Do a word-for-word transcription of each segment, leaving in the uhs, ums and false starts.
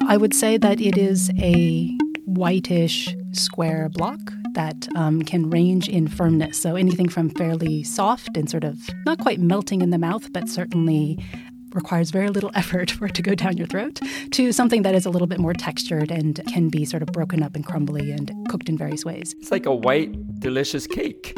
I would say that it is a whitish square block that um, can range in firmness. So anything from fairly soft and sort of not quite melting in the mouth, but certainly requires very little effort for it to go down your throat, to something that is a little bit more textured and can be sort of broken up and crumbly and cooked in various ways. It's like a white, delicious cake.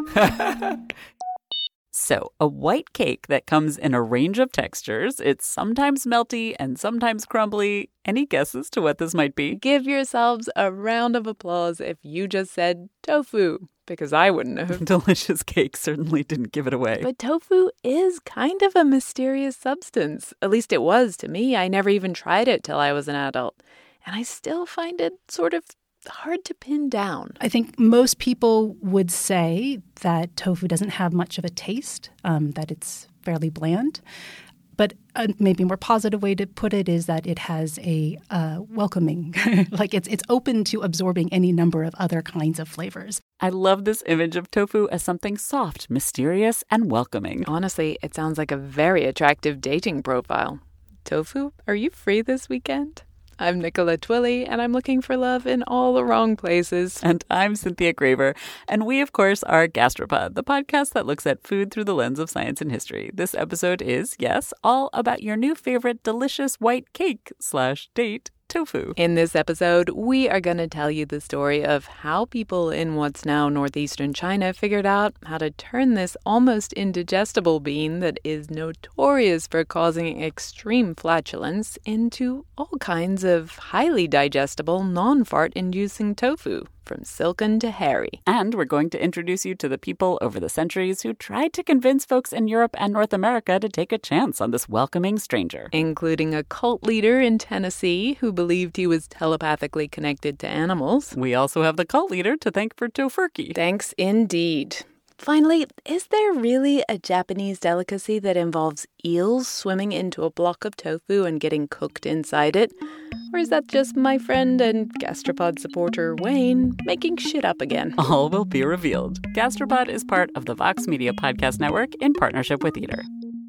So, a white cake that comes in a range of textures. It's sometimes melty and sometimes crumbly. Any guesses to what this might be? Give yourselves a round of applause if you just said tofu, because I wouldn't have. Delicious cake certainly didn't give it away. But tofu is kind of a mysterious substance. At least it was to me. I never even tried it till I was an adult. And I still find it sort of hard to pin down. I think most people would say that tofu doesn't have much of a taste, um, that it's fairly bland. But a maybe more positive way to put it is that it has a uh, welcoming, like it's it's open to absorbing any number of other kinds of flavors. I love this image of tofu as something soft, mysterious, and welcoming. Honestly, it sounds like a very attractive dating profile. Tofu, are you free this weekend? I'm Nicola Twilley, and I'm looking for love in all the wrong places. And I'm Cynthia Graver. And we, of course, are Gastropod, the podcast that looks at food through the lens of science and history. This episode is, yes, all about your new favorite delicious white cake slash date, tofu. In this episode, we are going to tell you the story of how people in what's now northeastern China figured out how to turn this almost indigestible bean that is notorious for causing extreme flatulence into all kinds of highly digestible, non-fart-inducing tofu, from silken to hairy. And we're going to introduce you to the people over the centuries who tried to convince folks in Europe and North America to take a chance on this welcoming stranger. Including a cult leader in Tennessee who believed he was telepathically connected to animals. We also have the cult leader to thank for tofurkey. Thanks indeed. Finally, is there really a Japanese delicacy that involves eels swimming into a block of tofu and getting cooked inside it? Or is that just my friend and Gastropod supporter Wayne making shit up again? All will be revealed. Gastropod is part of the Vox Media Podcast Network in partnership with Eater.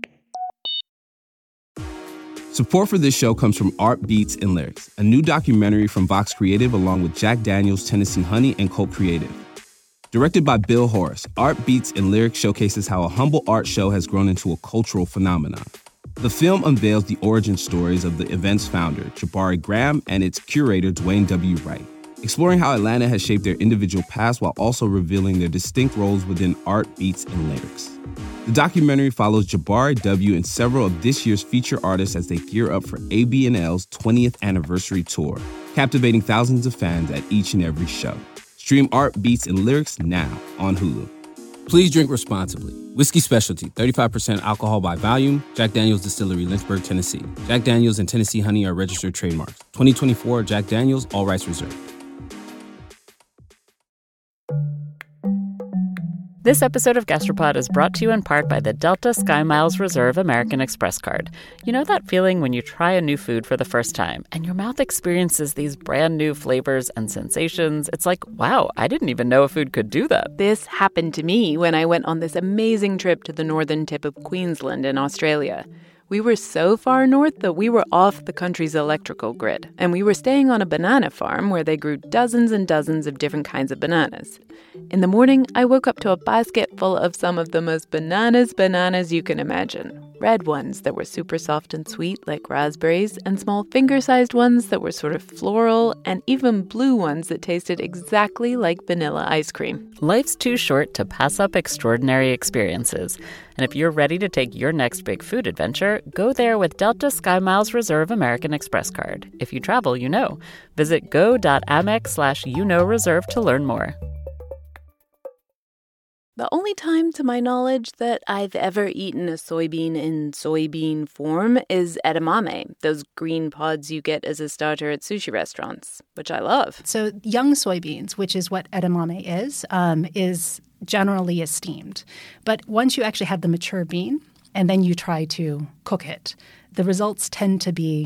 Support for this show comes from Art Beats and Lyrics, a new documentary from Vox Creative along with Jack Daniels, Tennessee Honey, and Colt Creative. Directed by Bill Horace, Art Beats and Lyrics showcases how a humble art show has grown into a cultural phenomenon. The film unveils the origin stories of the event's founder, Jabari Graham, and its curator, Dwayne W. Wright, exploring how Atlanta has shaped their individual past while also revealing their distinct roles within art, beats, and lyrics. The documentary follows Jabari W. and several of this year's feature artists as they gear up for A B N L's twentieth anniversary tour, captivating thousands of fans at each and every show. Stream Art, Beats, and Lyrics now on Hulu. Please drink responsibly. Whiskey Specialty, thirty-five percent alcohol by volume. Jack Daniel's Distillery, Lynchburg, Tennessee. Jack Daniel's and Tennessee Honey are registered trademarks. twenty twenty-four Jack Daniel's, all rights reserved. This episode of Gastropod is brought to you in part by the Delta SkyMiles Reserve American Express card. You know that feeling when you try a new food for the first time and your mouth experiences these brand new flavors and sensations? It's like, wow, I didn't even know a food could do that. This happened to me when I went on this amazing trip to the northern tip of Queensland in Australia. We were so far north that we were off the country's electrical grid, and we were staying on a banana farm where they grew dozens and dozens of different kinds of bananas. In the morning, I woke up to a basket full of some of the most bananas bananas you can imagine. Red ones that were super soft and sweet like raspberries, and small finger-sized ones that were sort of floral, and even blue ones that tasted exactly like vanilla ice cream. Life's too short to pass up extraordinary experiences. And if you're ready to take your next big food adventure, go there with Delta SkyMiles Reserve American Express card. If you travel, you know. Visit go.amex slash you know reserve to learn more. The only time, to my knowledge, that I've ever eaten a soybean in soybean form is edamame, those green pods you get as a starter at sushi restaurants, which I love. So young soybeans, which is what edamame is, um, is generally esteemed. But once you actually have the mature bean and then you try to cook it, the results tend to be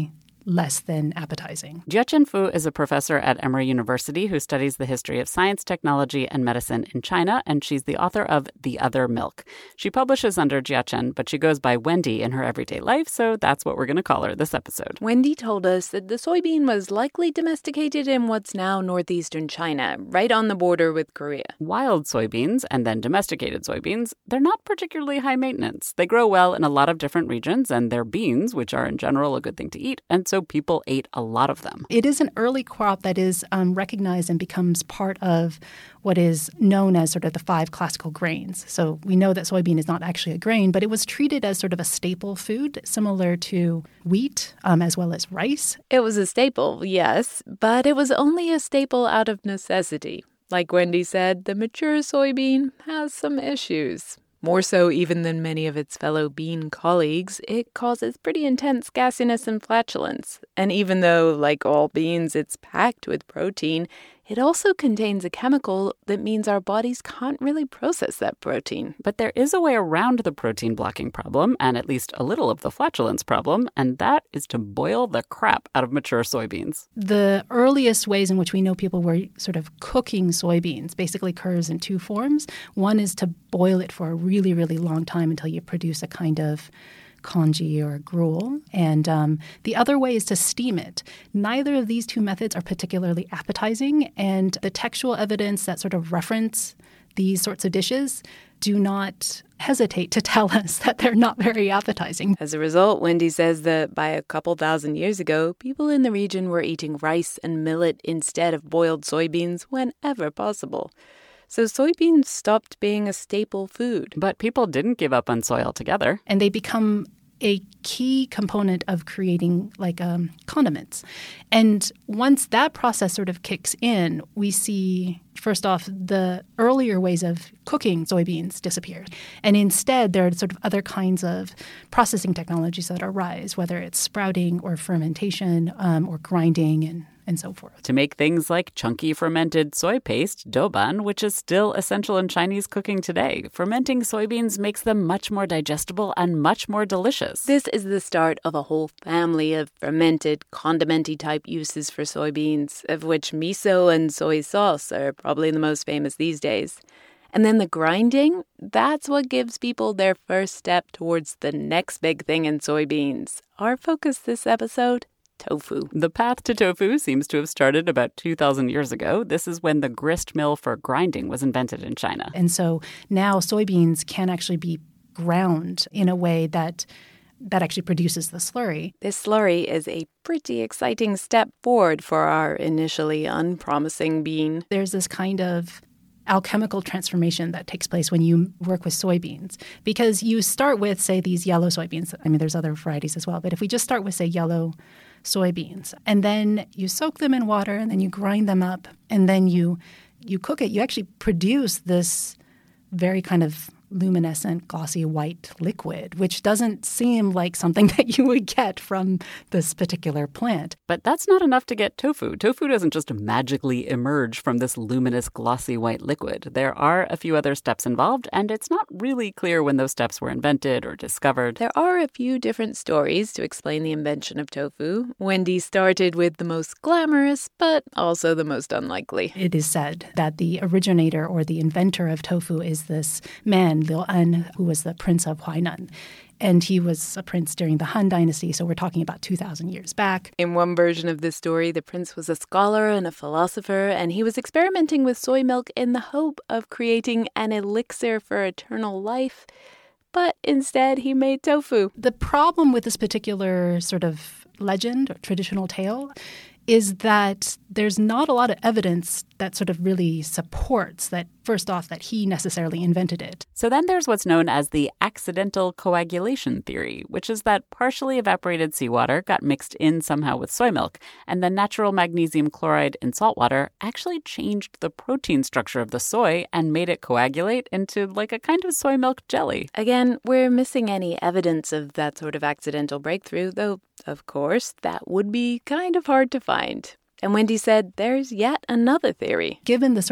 less than appetizing. Jiechen Fu is a professor at Emory University who studies the history of science, technology, and medicine in China, and she's the author of The Other Milk. She publishes under Jiechen, but she goes by Wendy in her everyday life, so that's what we're going to call her this episode. Wendy told us that the soybean was likely domesticated in what's now northeastern China, right on the border with Korea. Wild soybeans, and then domesticated soybeans, they're not particularly high maintenance. They grow well in a lot of different regions, and they're beans, which are in general a good thing to eat, and so people ate a lot of them. It is an early crop that is um, recognized and becomes part of what is known as sort of the five classical grains. So we know that soybean is not actually a grain, but it was treated as sort of a staple food, similar to wheat um, as well as rice. It was a staple, yes, but it was only a staple out of necessity. Like Wendy said, the mature soybean has some issues. More so even than many of its fellow bean colleagues, it causes pretty intense gassiness and flatulence. And even though, like all beans, it's packed with protein, it also contains a chemical that means our bodies can't really process that protein. But there is a way around the protein blocking problem, and at least a little of the flatulence problem, and that is to boil the crap out of mature soybeans. The earliest ways in which we know people were sort of cooking soybeans basically occurs in two forms. One is to boil it for a really, really long time until you produce a kind of congee or gruel. And um, the other way is to steam it. Neither of these two methods are particularly appetizing, and the textual evidence that sort of reference these sorts of dishes do not hesitate to tell us that they're not very appetizing. As a result, Wendy says that by a couple thousand years ago, people in the region were eating rice and millet instead of boiled soybeans whenever possible. So soybeans stopped being a staple food. But people didn't give up on soy altogether. And they become a key component of creating like um, condiments. And once that process sort of kicks in, we see, first off, the earlier ways of cooking soybeans disappear. And instead, there are sort of other kinds of processing technologies that arise, whether it's sprouting or fermentation um, or grinding and and so forth. To make things like chunky fermented soy paste, douban, which is still essential in Chinese cooking today. Fermenting soybeans makes them much more digestible and much more delicious. This is the start of a whole family of fermented, condiment-y type uses for soybeans, of which miso and soy sauce are probably the most famous these days. And then the grinding, that's what gives people their first step towards the next big thing in soybeans. Our focus this episode, tofu. The path to tofu seems to have started about two thousand years ago. This is when the grist mill for grinding was invented in China. And so now soybeans can actually be ground in a way that that actually produces the slurry. This slurry is a pretty exciting step forward for our initially unpromising bean. There's this kind of alchemical transformation that takes place when you work with soybeans, because you start with, say, these yellow soybeans. I mean, there's other varieties as well, but if we just start with, say, yellow soybeans, and then you soak them in water, and then you grind them up, and then you you cook it, you actually produce this very kind of luminescent, glossy white liquid, which doesn't seem like something that you would get from this particular plant. But that's not enough to get tofu. Tofu doesn't just magically emerge from this luminous, glossy white liquid. There are a few other steps involved, and it's not really clear when those steps were invented or discovered. There are a few different stories to explain the invention of tofu. Wendy started with the most glamorous, but also the most unlikely. It is said that the originator or the inventor of tofu is this man, Liu An, who was the prince of Huainan. And he was a prince during the Han Dynasty, so we're talking about two thousand years back. In one version of this story, the prince was a scholar and a philosopher, and he was experimenting with soy milk in the hope of creating an elixir for eternal life. But instead, he made tofu. The problem with this particular sort of legend or traditional tale is that there's not a lot of evidence that sort of really supports that, first off, that he necessarily invented it. So then there's what's known as the accidental coagulation theory, which is that partially evaporated seawater got mixed in somehow with soy milk, and the natural magnesium chloride in salt water actually changed the protein structure of the soy and made it coagulate into like a kind of soy milk jelly. Again, we're missing any evidence of that sort of accidental breakthrough, though, of course, that would be kind of hard to find. And Wendy said there's yet another theory. Given the sort of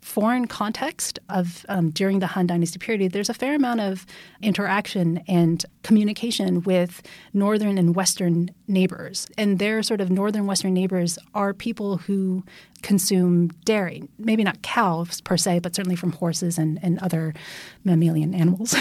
foreign context of um, during the Han Dynasty period, there's a fair amount of interaction and communication with northern and western neighbors. And their sort of northern western neighbors are people who consume dairy, maybe not cows per se, but certainly from horses and, and other mammalian animals.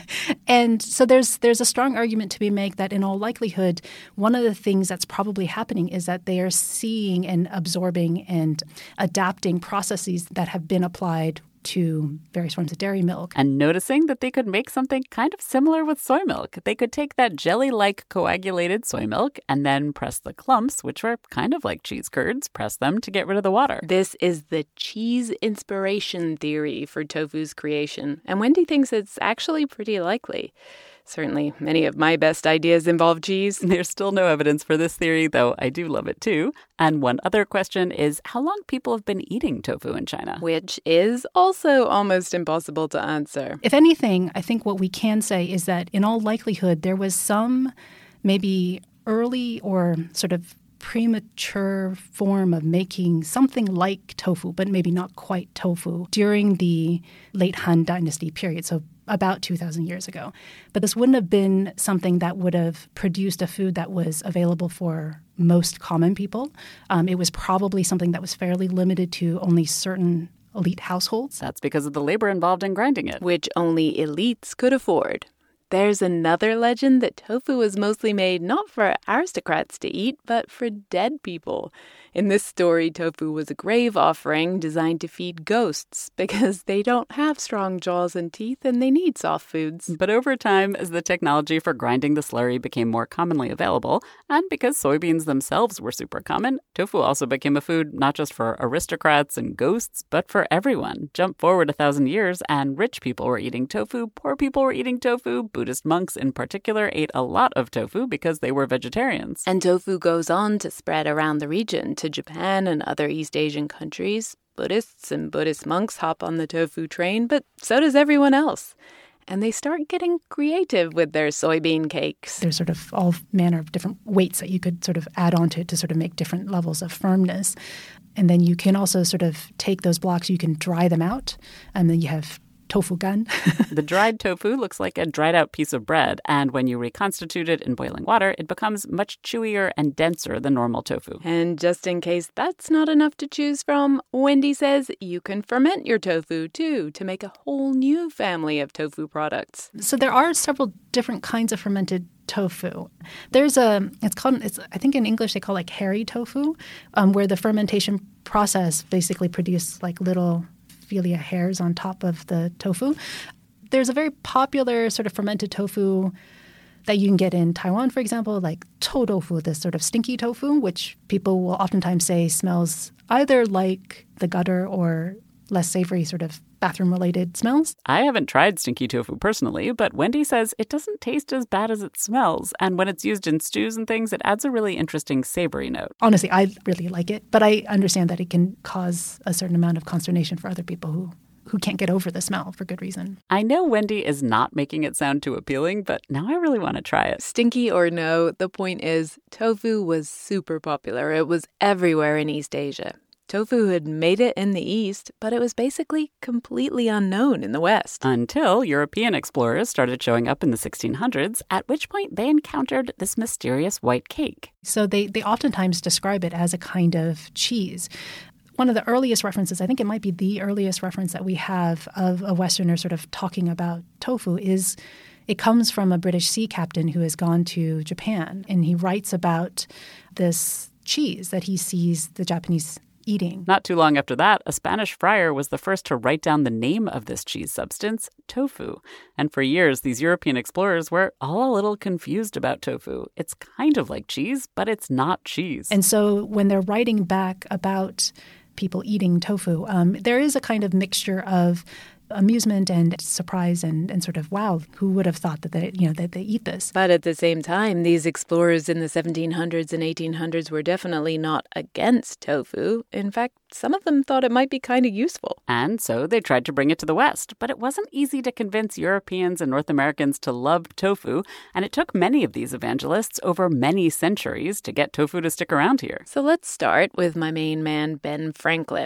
And so there's there's a strong argument to be made that in all likelihood, one of the things that's probably happening is that they are seeing and absorbing and adapting processes that have been applied to various forms of dairy milk. And noticing that they could make something kind of similar with soy milk. They could take that jelly-like coagulated soy milk and then press the clumps, which were kind of like cheese curds, press them to get rid of the water. This is the cheese inspiration theory for tofu's creation, and Wendy thinks it's actually pretty likely. Certainly, many of my best ideas involve cheese. There's still no evidence for this theory, though I do love it too. And one other question is how long people have been eating tofu in China? Which is also almost impossible to answer. If anything, I think what we can say is that in all likelihood, there was some maybe early or sort of premature form of making something like tofu, but maybe not quite tofu, during the late Han Dynasty period. So about two thousand years ago. But this wouldn't have been something that would have produced a food that was available for most common people. Um, it was probably something that was fairly limited to only certain elite households. That's because of the labor involved in grinding it, which only elites could afford. There's another legend that tofu was mostly made not for aristocrats to eat, but for dead people. In this story, tofu was a grave offering designed to feed ghosts because they don't have strong jaws and teeth and they need soft foods. But over time, as the technology for grinding the slurry became more commonly available, and because soybeans themselves were super common, tofu also became a food not just for aristocrats and ghosts, but for everyone. Jump forward a thousand years, and rich people were eating tofu, poor people were eating tofu, Buddhist monks in particular ate a lot of tofu because they were vegetarians. And tofu goes on to spread around the region to Japan and other East Asian countries. Buddhists and Buddhist monks hop on the tofu train, but so does everyone else. And they start getting creative with their soybean cakes. There's sort of all manner of different weights that you could sort of add onto it to sort of make different levels of firmness. And then you can also sort of take those blocks, you can dry them out, and then you have tofu gun. The dried tofu looks like a dried out piece of bread, and when you reconstitute it in boiling water, it becomes much chewier and denser than normal tofu. And just in case that's not enough to choose from, Wendy says you can ferment your tofu too to make a whole new family of tofu products. So there are several different kinds of fermented tofu. There's a, it's called, it's, I think in English they call it like hairy tofu, um, where the fermentation process basically produces like little Ophelia hairs on top of the tofu. There's a very popular sort of fermented tofu that you can get in Taiwan, for example, like chou tofu, this sort of stinky tofu, which people will oftentimes say smells either like the gutter or less savory sort of bathroom-related smells. I haven't tried stinky tofu personally, but Wendy says it doesn't taste as bad as it smells. And when it's used in stews and things, it adds a really interesting savory note. Honestly, I really like it, but I understand that it can cause a certain amount of consternation for other people who who can't get over the smell for good reason. I know Wendy is not making it sound too appealing, but now I really want to try it. Stinky or no, the point is tofu was super popular. It was everywhere in East Asia. Tofu had made it in the East, but it was basically completely unknown in the West. Until European explorers started showing up in the sixteen hundreds, at which point they encountered this mysterious white cake. So they, they oftentimes describe it as a kind of cheese. One of the earliest references, I think it might be the earliest reference that we have of a Westerner sort of talking about tofu is it comes from a British sea captain who has gone to Japan, and he writes about this cheese that he sees the Japanese eating. Not too long after that, a Spanish friar was the first to write down the name of this cheese substance, tofu. And for years, these European explorers were all a little confused about tofu. It's kind of like cheese, but it's not cheese. And so when they're writing back about people eating tofu, um, there is a kind of mixture of amusement and surprise and, and sort of, wow, who would have thought that they, you know, that they eat this? But at the same time, these explorers in the seventeen hundreds and eighteen hundreds were definitely not against tofu. In fact, some of them thought it might be kind of useful. And so they tried to bring it to the West. But it wasn't easy to convince Europeans and North Americans to love tofu. And it took many of these evangelists over many centuries to get tofu to stick around here. So let's start with my main man, Ben Franklin.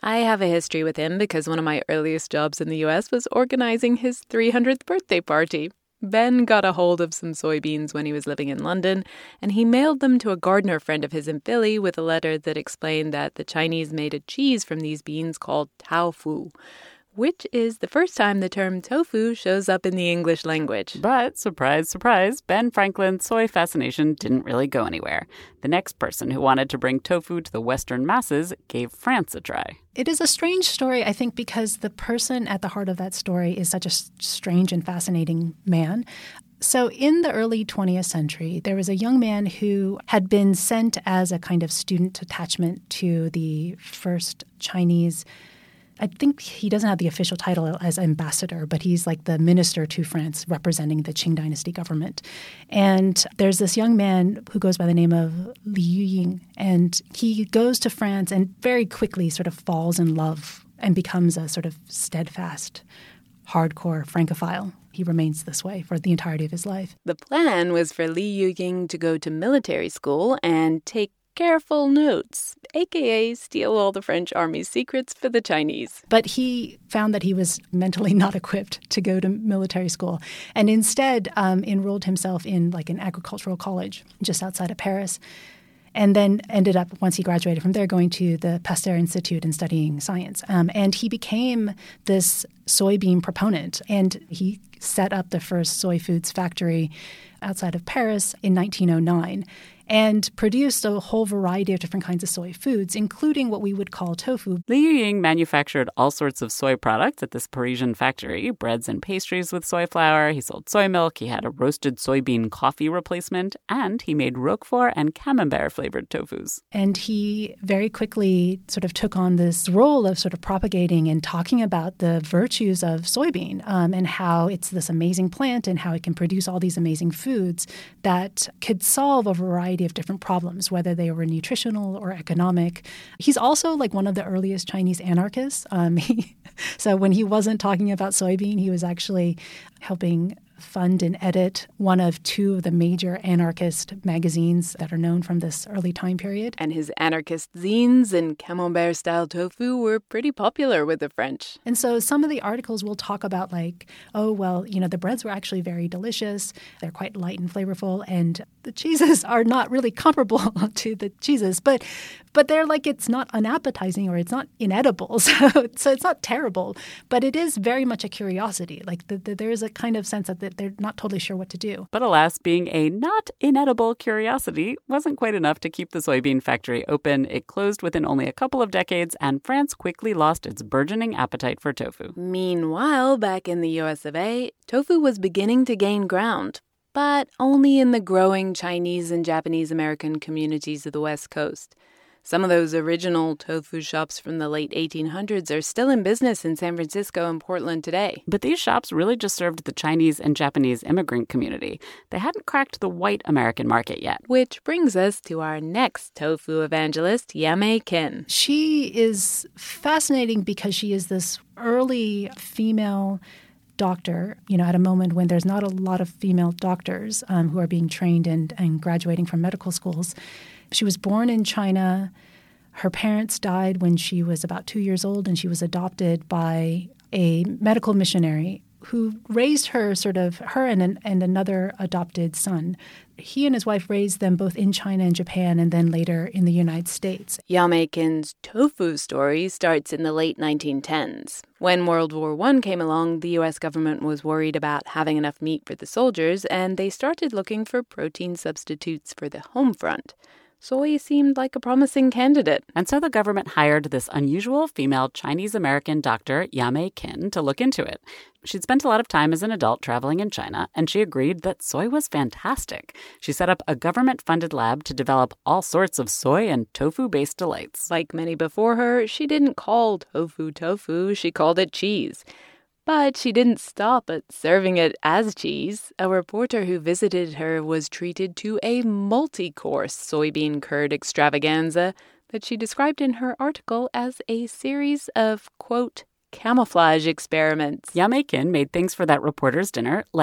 I have a history with him because one of my earliest jobs in the U S was organizing his three hundredth birthday party. Ben got a hold of some soybeans when he was living in London, and he mailed them to a gardener friend of his in Philly with a letter that explained that the Chinese made a cheese from these beans called tofu, which is the first time the term tofu shows up in the English language. But, surprise, surprise, Ben Franklin's soy fascination didn't really go anywhere. The next person who wanted to bring tofu to the Western masses gave France a try. It is a strange story, I think, because the person at the heart of that story is such a strange and fascinating man. So in the early twentieth century, there was a young man who had been sent as a kind of student attachment to the first Chinese, I think he doesn't have the official title as ambassador, but he's like the minister to France representing the Qing dynasty government. And there's this young man who goes by the name of Li Yuying, and he goes to France and very quickly sort of falls in love and becomes a sort of steadfast, hardcore Francophile. He remains this way for the entirety of his life. The plan was for Li Yuying to go to military school and take careful notes, a k a steal all the French army's secrets for the Chinese. But he found that he was mentally not equipped to go to military school and instead um, enrolled himself in like an agricultural college just outside of Paris, and then ended up, once he graduated from there, going to the Pasteur Institute and studying science. Um, and he became this soybean proponent, and he set up the first soy foods factory outside of Paris in nineteen oh nine. And produced a whole variety of different kinds of soy foods, including what we would call tofu. Li Yuying manufactured all sorts of soy products at this Parisian factory, breads and pastries with soy flour. He sold soy milk. He had a roasted soybean coffee replacement. And he made Roquefort and Camembert-flavored tofus. And he very quickly sort of took on this role of sort of propagating and talking about the virtues of soybean um, and how it's this amazing plant and how it can produce all these amazing foods that could solve a variety of different problems, whether they were nutritional or economic. He's also like one of the earliest Chinese anarchists. Um, he, so when he wasn't talking about soybean, he was actually helping fund and edit one of two of the major anarchist magazines that are known from this early time period. And his anarchist zines and camembert-style tofu were pretty popular with the French. And so some of the articles will talk about like, oh, well, you know, the breads were actually very delicious. They're quite light and flavorful. And the cheeses are not really comparable to the cheeses, but but they're like, it's not unappetizing or it's not inedible. So, so it's not terrible, but it is very much a curiosity. Like the, the, there is a kind of sense that the, they're not totally sure what to do. But alas, being a not inedible curiosity wasn't quite enough to keep the soybean factory open. It closed within only a couple of decades, and France quickly lost its burgeoning appetite for tofu. Meanwhile, back in the U S of A, tofu was beginning to gain ground, but only in the growing Chinese and Japanese American communities of the West Coast. Some of those original tofu shops from the late eighteen hundreds are still in business in San Francisco and Portland today. But these shops really just served the Chinese and Japanese immigrant community. They hadn't cracked the white American market yet. Which brings us to our next tofu evangelist, Yamei Kin. She is fascinating because she is this early female doctor, you know, at a moment when there's not a lot of female doctors um, who are being trained and, and graduating from medical schools. She was born in China. Her parents died when she was about two years old, and she was adopted by a medical missionary who raised her sort of, her and, an, and another adopted son. He and his wife raised them both in China and Japan and then later in the United States. Yamei Kin's tofu story starts in the late nineteen tens. When World War One came along, the U S government was worried about having enough meat for the soldiers, and they started looking for protein substitutes for the home front. Soy seemed like a promising candidate. And so the government hired this unusual female Chinese-American doctor, Yamei Kin, to look into it. She'd spent a lot of time as an adult traveling in China, and she agreed that soy was fantastic. She set up a government-funded lab to develop all sorts of soy and tofu-based delights. Like many before her, she didn't call tofu tofu, she called it cheese. But she didn't stop at serving it as cheese. A reporter who visited her was treated to a multi-course soybean curd extravaganza that she described in her article as a series of, quote, camouflage experiments. Yamei Kin made things for that reporter's dinner like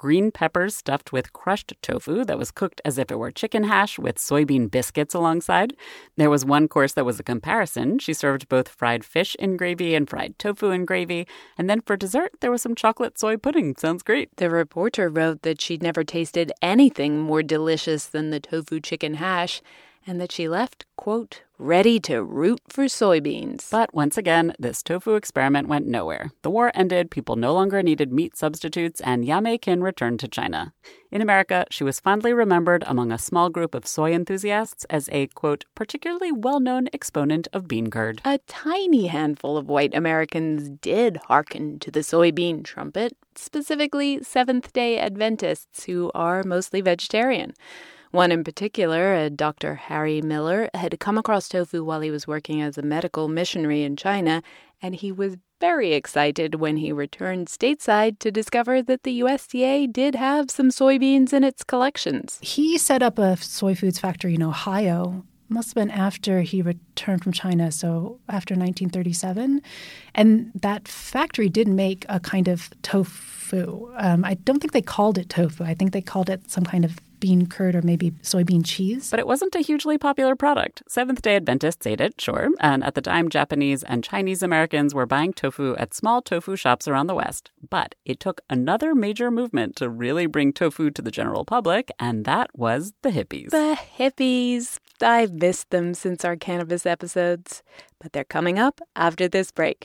green peppers stuffed with crushed tofu that was cooked as if it were chicken hash with soybean biscuits alongside. There was one course that was a comparison. She served both fried fish in gravy and fried tofu in gravy. And then for dessert, there was some chocolate soy pudding. Sounds great. The reporter wrote that she'd never tasted anything more delicious than the tofu chicken hash, and that she left, quote, ready to root for soybeans. But once again, this tofu experiment went nowhere. The war ended, people no longer needed meat substitutes, and Yamei Kin returned to China. In America, she was fondly remembered among a small group of soy enthusiasts as a, quote, particularly well-known exponent of bean curd. A tiny handful of white Americans did hearken to the soybean trumpet, specifically Seventh-day Adventists who are mostly vegetarian. One in particular, a Doctor Harry Miller, had come across tofu while he was working as a medical missionary in China, and he was very excited when he returned stateside to discover that the U S D A did have some soybeans in its collections. He set up a soy foods factory in Ohio. Must have been after he returned from China, so after nineteen thirty-seven. And that factory did make a kind of tofu. Um, I don't think they called it tofu. I think they called it some kind of bean curd or maybe soybean cheese. But it wasn't a hugely popular product. Seventh-day Adventists ate it, sure. And at the time, Japanese and Chinese Americans were buying tofu at small tofu shops around the West. But it took another major movement to really bring tofu to the general public, and that was the hippies. The hippies. I've missed them since our cannabis episodes. But they're coming up after this break.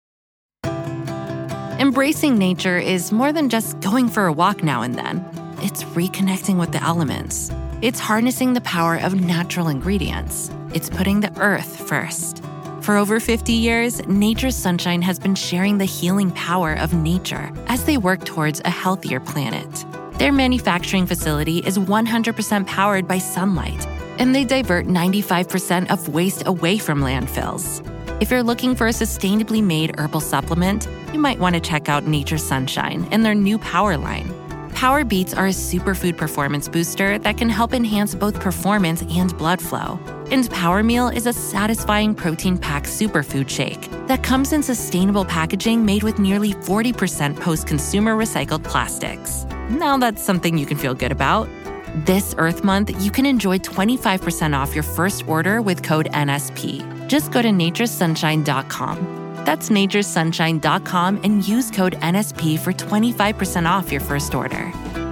Embracing nature is more than just going for a walk now and then. It's reconnecting with the elements. It's harnessing the power of natural ingredients. It's putting the earth first. For over fifty years, Nature's Sunshine has been sharing the healing power of nature as they work towards a healthier planet. Their manufacturing facility is one hundred percent powered by sunlight, and they divert ninety-five percent of waste away from landfills. If you're looking for a sustainably made herbal supplement, you might want to check out Nature's Sunshine and their new Power line. Power Beats are a superfood performance booster that can help enhance both performance and blood flow. And Power Meal is a satisfying protein-packed superfood shake that comes in sustainable packaging made with nearly forty percent post-consumer recycled plastics. Now that's something you can feel good about. This Earth Month, you can enjoy twenty-five percent off your first order with code N S P. Just go to nature's sunshine dot com. That's nature's sunshine dot com and use code N S P for twenty-five percent off your first order.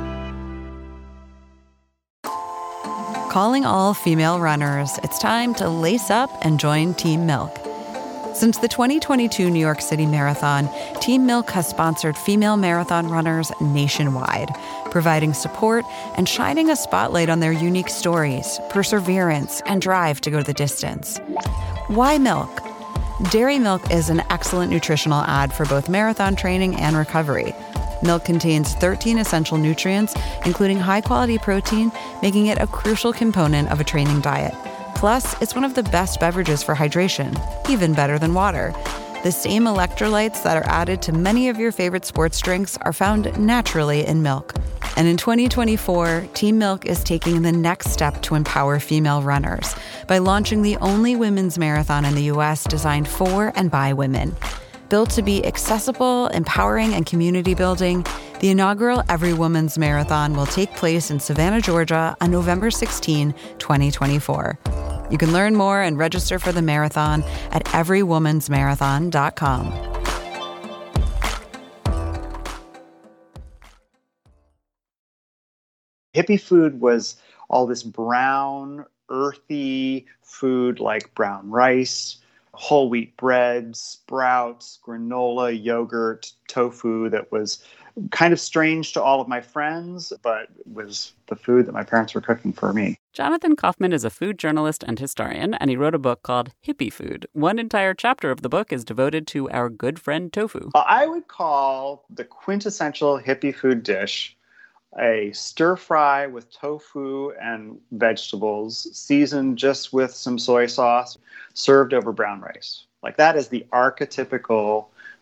Calling all female runners, it's time to lace up and join Team Milk. Since the twenty twenty-two New York City Marathon, Team Milk has sponsored female marathon runners nationwide, providing support and shining a spotlight on their unique stories, perseverance, and drive to go the distance. Why milk? Dairy milk is an excellent nutritional add for both marathon training and recovery. Milk contains thirteen essential nutrients, including high-quality protein, making it a crucial component of a training diet. Plus, it's one of the best beverages for hydration, even better than water. The same electrolytes that are added to many of your favorite sports drinks are found naturally in milk. And in twenty twenty-four, Team Milk is taking the next step to empower female runners by launching the only women's marathon in the U S designed for and by women. Built to be accessible, empowering, and community building, the inaugural Every Woman's Marathon will take place in Savannah, Georgia on November sixteenth, twenty twenty-four. You can learn more and register for the marathon at every woman's marathon dot com. Hippie food was all this brown, earthy food like brown rice, whole wheat bread, sprouts, granola, yogurt, tofu that was kind of strange to all of my friends, but was the food that my parents were cooking for me. Jonathan Kaufman is a food journalist and historian, and he wrote a book called Hippie Food. One entire chapter of the book is devoted to our good friend tofu. I would call the quintessential hippie food dish a stir fry with tofu and vegetables, seasoned just with some soy sauce, served over brown rice. Like that is the archetypical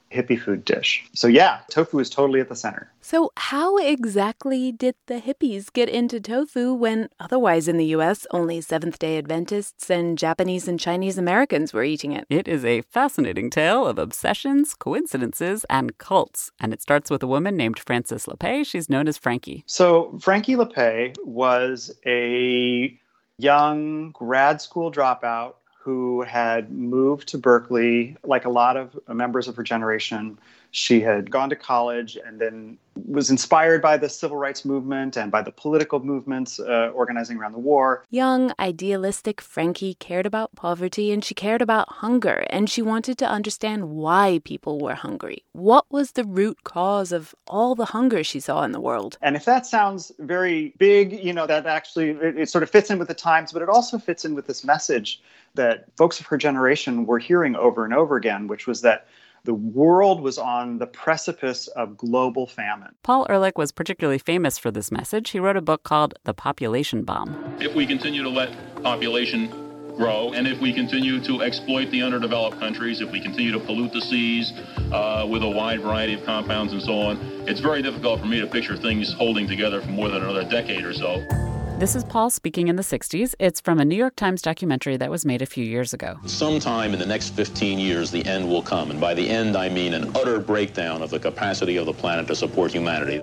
hippie food dish. So yeah, tofu is totally at the center. So how exactly did the hippies get into tofu when otherwise in the U S only Seventh-day Adventists and Japanese and Chinese Americans were eating it? It is a fascinating tale of obsessions, coincidences, and cults. And it starts with a woman named Frances LePay. She's known as Frankie. So Frankie LePay was a young grad school dropout who had moved to Berkeley. Like a lot of members of her generation, she had gone to college and then was inspired by the civil rights movement and by the political movements uh, organizing around the war. Young, idealistic Frankie cared about poverty, and she cared about hunger, and she wanted to understand why people were hungry. What was the root cause of all the hunger she saw in the world? And if that sounds very big, you know, that actually, it, it sort of fits in with the times, but it also fits in with this message that folks of her generation were hearing over and over again, which was that the world was on the precipice of global famine. Paul Ehrlich was particularly famous for this message. He wrote a book called The Population Bomb. If we continue to let population grow, and if we continue to exploit the underdeveloped countries, if we continue to pollute the seas uh, with a wide variety of compounds and so on, it's very difficult for me to picture things holding together for more than another decade or so. This is Paul speaking in the sixties. It's from a New York Times documentary that was made a few years ago. Sometime in the next fifteen years, the end will come. And by the end, I mean an utter breakdown of the capacity of the planet to support humanity.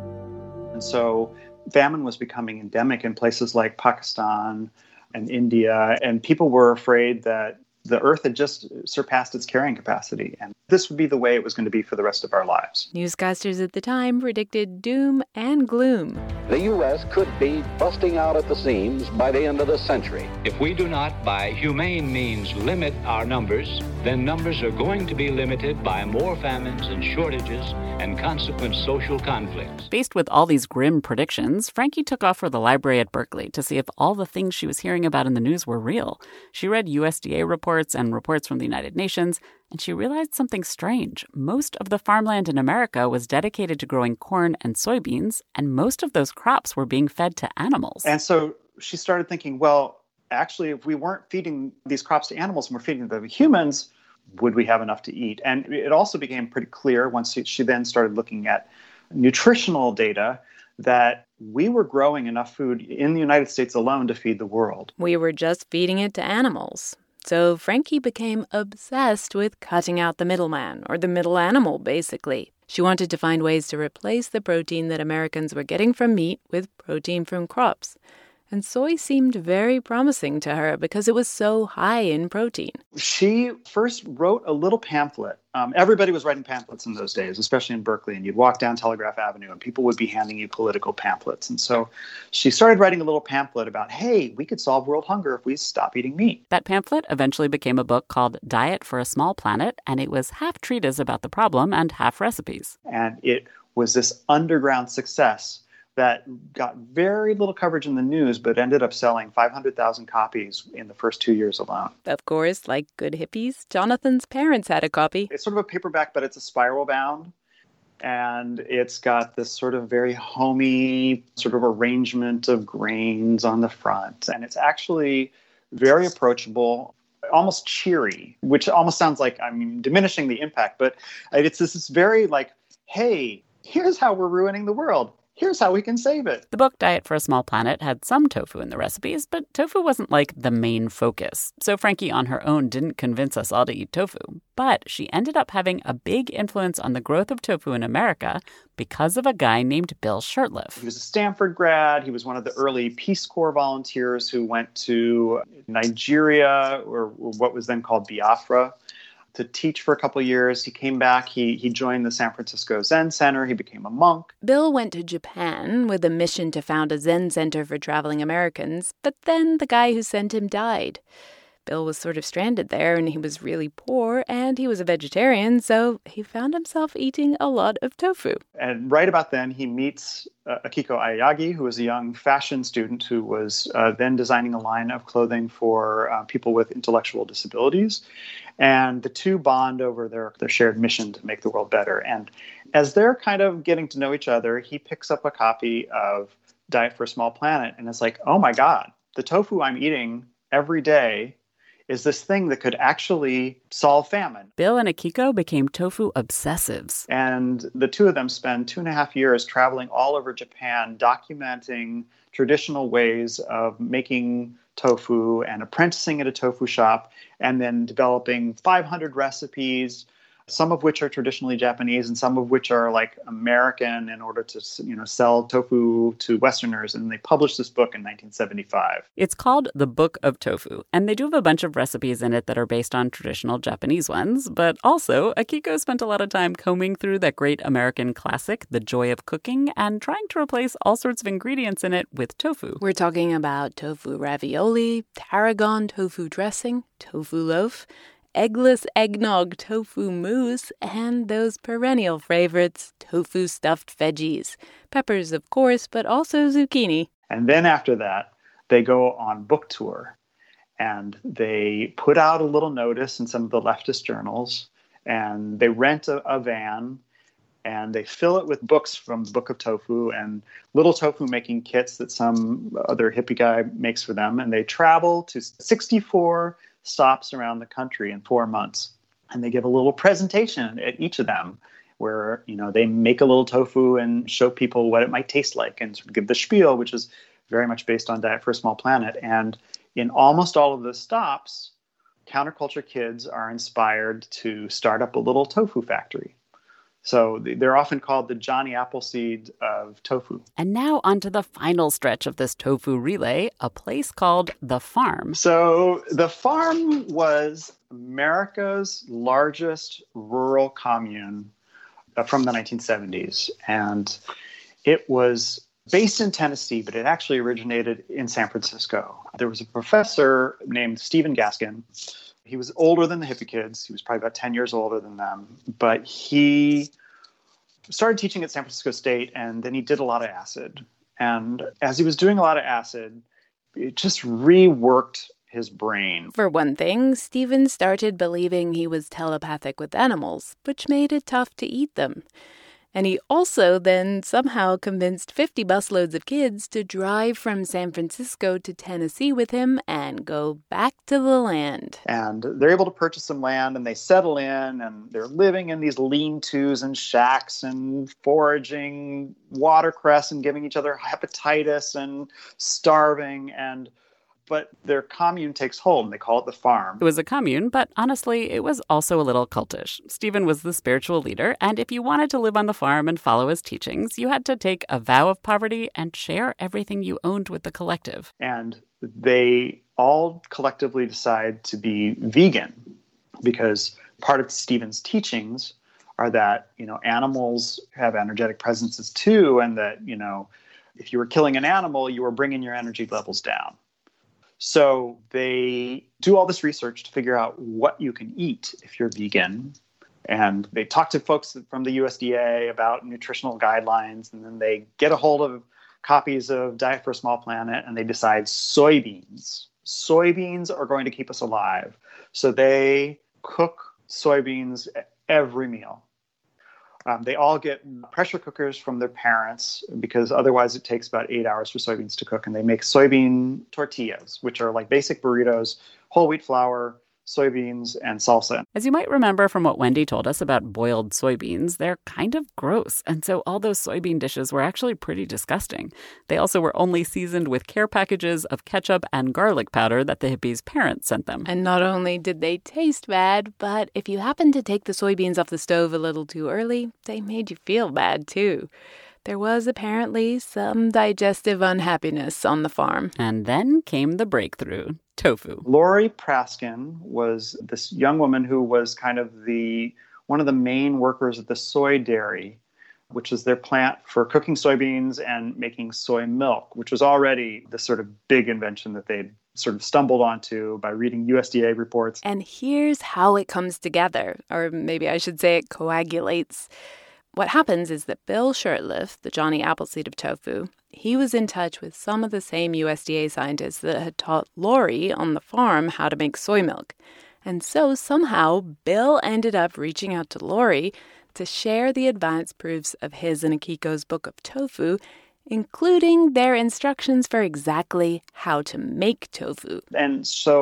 And so famine was becoming endemic in places like Pakistan and India, and people were afraid that the Earth had just surpassed its carrying capacity, and this would be the way it was going to be for the rest of our lives. Newscasters at the time predicted doom and gloom. The U S could be busting out at the seams by the end of the century. If we do not, by humane means, limit our numbers, then numbers are going to be limited by more famines and shortages and consequent social conflicts. Faced with all these grim predictions, Frankie took off for the library at Berkeley to see if all the things she was hearing about in the news were real. She read U S D A reports and reports from the United Nations, and she realized something strange. Most of the farmland in America was dedicated to growing corn and soybeans, and most of those crops were being fed to animals. And so she started thinking, well, actually, if we weren't feeding these crops to animals and we're feeding them to humans, would we have enough to eat? And it also became pretty clear once she then started looking at nutritional data that we were growing enough food in the United States alone to feed the world. We were just feeding it to animals. So Frankie became obsessed with cutting out the middleman, or the middle animal, basically. She wanted to find ways to replace the protein that Americans were getting from meat with protein from crops. And soy seemed very promising to her because it was so high in protein. She first wrote a little pamphlet. Um, everybody was writing pamphlets in those days, especially in Berkeley. And you'd walk down Telegraph Avenue and people would be handing you political pamphlets. And so she started writing a little pamphlet about, hey, we could solve world hunger if we stop eating meat. That pamphlet eventually became a book called Diet for a Small Planet, and it was half treatise about the problem and half recipes. And it was this underground success that got very little coverage in the news, but ended up selling five hundred thousand copies in the first two years alone. Of course, like good hippies, Jonathan's parents had a copy. It's sort of a paperback, but it's a spiral bound. And it's got this sort of very homey sort of arrangement of grains on the front. And it's actually very approachable, almost cheery, which almost sounds like I'm diminishing the impact. But it's this is very like, hey, here's how we're ruining the world. Here's how we can save it. The book Diet for a Small Planet had some tofu in the recipes, but tofu wasn't like the main focus. So Frankie on her own didn't convince us all to eat tofu. But she ended up having a big influence on the growth of tofu in America because of a guy named Bill Shurtleff. He was a Stanford grad. He was one of the early Peace Corps volunteers who went to Nigeria, or what was then called Biafra, to teach for a couple of years. He came back. He he joined the San Francisco Zen Center. He became a monk. Bill went to Japan with a mission to found a Zen center for traveling Americans, but then the guy who sent him died. Bill was sort of stranded there, and he was really poor, and he was a vegetarian, so he found himself eating a lot of tofu. And right about then, he meets uh, Akiko Aoyagi, who was a young fashion student who was uh, then designing a line of clothing for uh, people with intellectual disabilities. And the two bond over their, their shared mission to make the world better. And as they're kind of getting to know each other, he picks up a copy of Diet for a Small Planet, and it's like, oh my God, the tofu I'm eating every day is this thing that could actually solve famine. Bill and Akiko became tofu obsessives. And the two of them spend two and a half years traveling all over Japan, documenting traditional ways of making tofu and apprenticing at a tofu shop, and then developing five hundred recipes, some of which are traditionally Japanese and some of which are like American, in order to, you know, sell tofu to Westerners. And they published this book in nineteen seventy-five. It's called The Book of Tofu, and they do have a bunch of recipes in it that are based on traditional Japanese ones. But also, Akiko spent a lot of time combing through that great American classic, The Joy of Cooking, and trying to replace all sorts of ingredients in it with tofu. We're talking about tofu ravioli, tarragon tofu dressing, tofu loaf, eggless eggnog tofu mousse, and those perennial favorites, tofu stuffed veggies. Peppers, of course, but also zucchini. And then after that, they go on book tour. And they put out a little notice in some of the leftist journals. And they rent a, a van. And they fill it with books from the Book of Tofu and little tofu making kits that some other hippie guy makes for them. And they travel to sixty-four stops around the country in four months. And they give a little presentation at each of them where, you know, they make a little tofu and show people what it might taste like and sort of give the spiel, which is very much based on Diet for a Small Planet. And in almost all of the stops, counterculture kids are inspired to start up a little tofu factory. So they're often called the Johnny Appleseed of tofu. And now onto the final stretch of this tofu relay, a place called The Farm. So The Farm was America's largest rural commune from the nineteen seventies. And it was based in Tennessee, but it actually originated in San Francisco. There was a professor named Stephen Gaskin. He was older than the hippie kids. He was probably about ten years older than them. But he started teaching at San Francisco State, and then he did a lot of acid. And as he was doing a lot of acid, it just reworked his brain. For one thing, Stephen started believing he was telepathic with animals, which made it tough to eat them. And he also then somehow convinced fifty busloads of kids to drive from San Francisco to Tennessee with him and go back to the land. And they're able to purchase some land, and they settle in, and they're living in these lean-tos and shacks and foraging watercress and giving each other hepatitis and starving. And but their commune takes hold, and they call it The Farm. It was a commune, but honestly, it was also a little cultish. Stephen was the spiritual leader, and if you wanted to live on the farm and follow his teachings, you had to take a vow of poverty and share everything you owned with the collective. And they all collectively decide to be vegan, because part of Stephen's teachings are that, you know, animals have energetic presences too, and that, you know, if you were killing an animal, you were bringing your energy levels down. So they do all this research to figure out what you can eat if you're vegan. And they talk to folks from the U S D A about nutritional guidelines. And then they get a hold of copies of Diet for a Small Planet, and they decide soybeans. Soybeans are going to keep us alive. So they cook soybeans at every meal. Um, they all get pressure cookers from their parents, because otherwise it takes about eight hours for soybeans to cook. And they make soybean tortillas, which are like basic burritos, whole wheat flour, soybeans, and salsa. As you might remember from what Wendy told us about boiled soybeans, they're kind of gross. And so all those soybean dishes were actually pretty disgusting. They also were only seasoned with care packages of ketchup and garlic powder that the hippies' parents sent them. And not only did they taste bad, but if you happened to take the soybeans off the stove a little too early, they made you feel bad too. There was apparently some digestive unhappiness on the farm. And then came the breakthrough. Tofu. Lori Praskin was this young woman who was kind of the one of the main workers at the soy dairy, which is their plant for cooking soybeans and making soy milk, which was already the sort of big invention that they'd sort of stumbled onto by reading U S D A reports. And here's how it comes together, or maybe I should say it coagulates. What happens is that Bill Shurtleff, the Johnny Appleseed of tofu, he was in touch with some of the same U S D A scientists that had taught Lori on the farm how to make soy milk. And so somehow Bill ended up reaching out to Lori to share the advanced proofs of his and Akiko's Book of Tofu, including their instructions for exactly how to make tofu. And so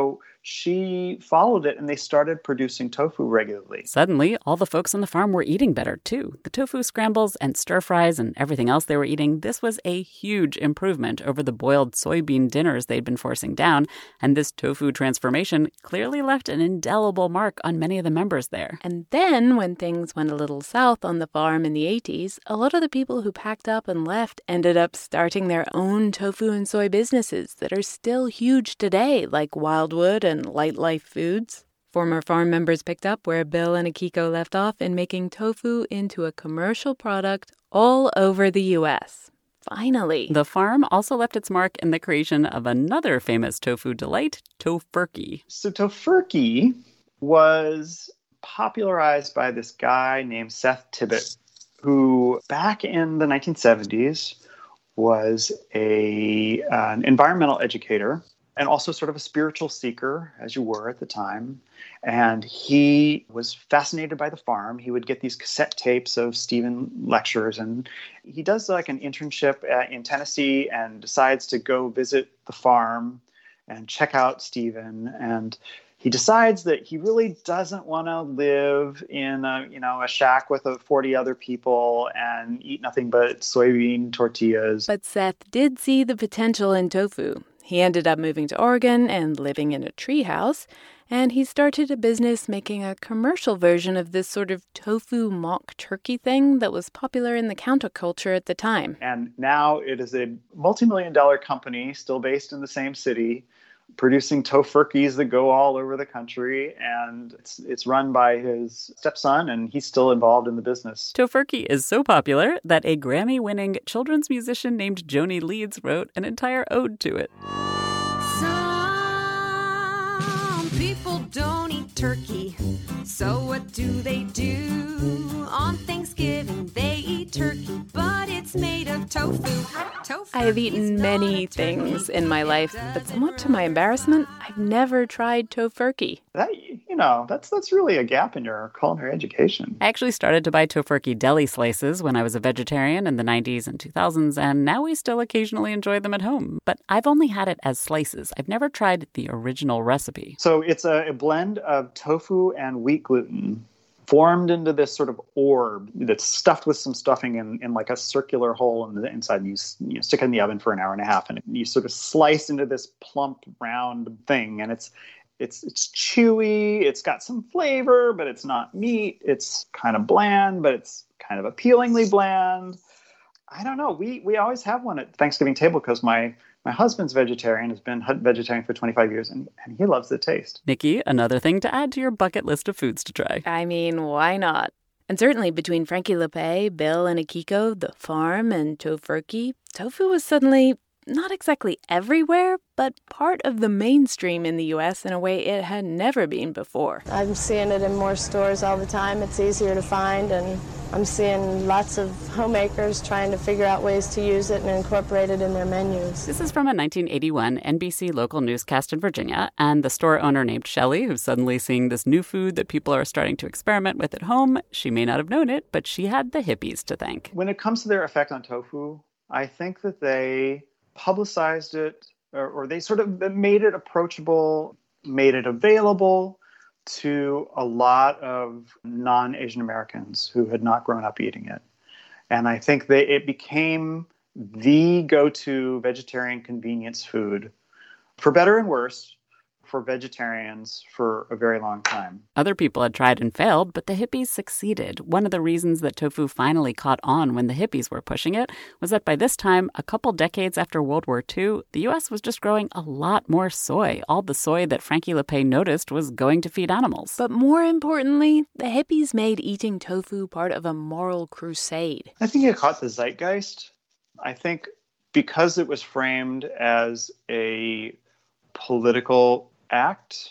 she followed it and they started producing tofu regularly. Suddenly, all the folks on the farm were eating better, too. The tofu scrambles and stir-fries and everything else they were eating, this was a huge improvement over the boiled soybean dinners they'd been forcing down, and this tofu transformation clearly left an indelible mark on many of the members there. And then, when things went a little south on the farm in the eighties, a lot of the people who packed up and left ended up starting their own tofu and soy businesses that are still huge today, like Wildwood and Light Life Foods. Former farm members picked up where Bill and Akiko left off in making tofu into a commercial product all over the U S. Finally. The farm also left its mark in the creation of another famous tofu delight, Tofurkey. So Tofurkey was popularized by this guy named Seth Tibbott, who back in the nineteen seventies was a uh, an environmental educator and also sort of a spiritual seeker, as you were at the time. And he was fascinated by the farm. He would get these cassette tapes of Stephen lectures, and he does like an internship uh, in Tennessee and decides to go visit the farm and check out Stephen. And he decides that he really doesn't want to live in a, you know, a shack with a forty other people and eat nothing but soybean tortillas. But Seth did see the potential in tofu. He ended up moving to Oregon and living in a treehouse, and he started a business making a commercial version of this sort of tofu mock turkey thing that was popular in the counterculture at the time. And now it is a multi-million dollar company still based in the same city, producing Tofurkeys that go all over the country, and it's it's run by his stepson, and he's still involved in the business. Tofurkey is so popular that a Grammy-winning children's musician named Joni Leeds wrote an entire ode to it. Some people don't eat turkey, so what do they do? On Thanksgiving they eat turkey, but it's made of tofu. Tofu I have eaten many things in my life, but somewhat to my embarrassment, I've never tried Tofurkey. That, you know, that's that's really a gap in your culinary education. I actually started to buy Tofurkey deli slices when I was a vegetarian in the nineties and two thousands, and now we still occasionally enjoy them at home. But I've only had it as slices. I've never tried the original recipe. So it's a, a blend of tofu and wheat gluten formed into this sort of orb that's stuffed with some stuffing in, in like a circular hole in the inside. And you, you know, stick it in the oven for an hour and a half, and you sort of slice into this plump, round thing. And it's it's it's chewy. It's got some flavor, but it's not meat. It's kind of bland, but it's kind of appealingly bland. I don't know. We we always have one at Thanksgiving table because my My husband's vegetarian, has been vegetarian for twenty-five years, and, and he loves the taste. Nikki, another thing to add to your bucket list of foods to try. I mean, why not? And certainly between Frankie LePay, Bill and Akiko, the farm, and Tofurkey, tofu was suddenly not exactly everywhere, but part of the mainstream in the U S in a way it had never been before. I'm seeing it in more stores all the time. It's easier to find, and I'm seeing lots of homemakers trying to figure out ways to use it and incorporate it in their menus. This is from a nineteen eighty-one N B C local newscast in Virginia, and the store owner named Shelley, who's suddenly seeing this new food that people are starting to experiment with at home. She may not have known it, but she had the hippies to thank. When it comes to their effect on tofu, I think that they publicized it, or, or they sort of made it approachable, made it available to a lot of non-Asian Americans who had not grown up eating it. And I think that it became the go-to vegetarian convenience food, for better and worse, for vegetarians for a very long time. Other people had tried and failed, but the hippies succeeded. One of the reasons that tofu finally caught on when the hippies were pushing it was that by this time, a couple decades after World War Two, the U S was just growing a lot more soy. All the soy that Frankie LePay noticed was going to feed animals. But more importantly, the hippies made eating tofu part of a moral crusade. I think it caught the zeitgeist. I think because it was framed as a political act,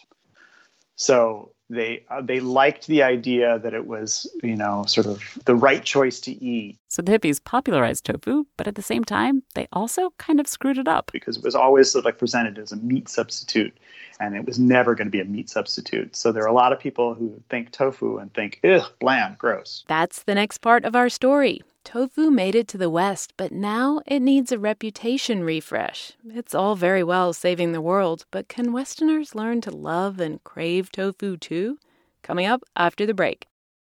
so they uh, they liked the idea that it was, you know, sort of the right choice to eat. So the hippies popularized tofu, but at the same time, they also kind of screwed it up. Because it was always sort of like presented as a meat substitute, and it was never going to be a meat substitute. So there are a lot of people who think tofu and think, ugh, bland, gross. That's the next part of our story. Tofu made it to the West, but now it needs a reputation refresh. It's all very well saving the world, but can Westerners learn to love and crave tofu too? Coming up after the break.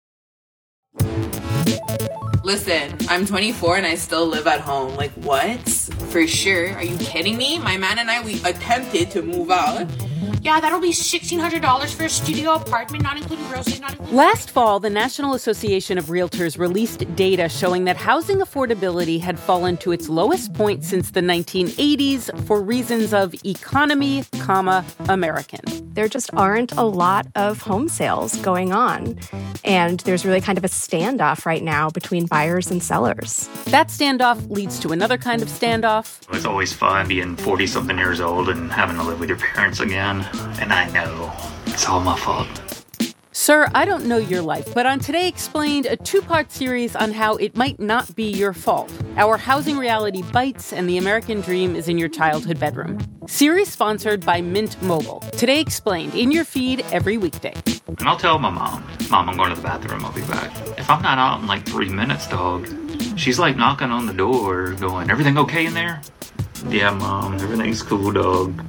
Listen, I'm twenty-four and I still live at home. Like, what? For sure. Are you kidding me? My man and I, we attempted to move out. Yeah, that'll be sixteen hundred dollars for a studio apartment, not including groceries, not including... Last fall, the National Association of Realtors released data showing that housing affordability had fallen to its lowest point since the nineteen eighties for reasons of economy, comma, American. There just aren't a lot of home sales going on, and there's really kind of a standoff right now between buyers and sellers. That standoff leads to another kind of standoff. It's always fun being forty-something years old and having to live with your parents again. And I know it's all my fault. Sir, I don't know your life, but on Today Explained, a two-part series on how it might not be your fault. Our housing reality bites and the American dream is in your childhood bedroom. Series sponsored by Mint Mobile. Today Explained, in your feed every weekday. And I'll tell my mom, Mom, I'm going to the bathroom, I'll be back. If I'm not out in like three minutes, dog, she's like knocking on the door going, everything okay in there? Yeah, Mom, everything's cool, dog.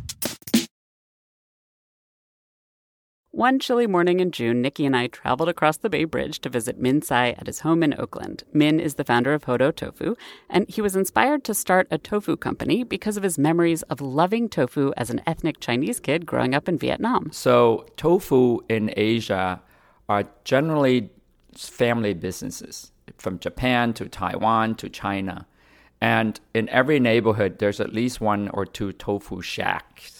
One chilly morning in June, Nikki and I traveled across the Bay Bridge to visit Min Tsai at his home in Oakland. Min is the founder of Hodo Tofu, and he was inspired to start a tofu company because of his memories of loving tofu as an ethnic Chinese kid growing up in Vietnam. So tofu in Asia are generally family businesses, from Japan to Taiwan to China. And in every neighborhood, there's at least one or two tofu shacks.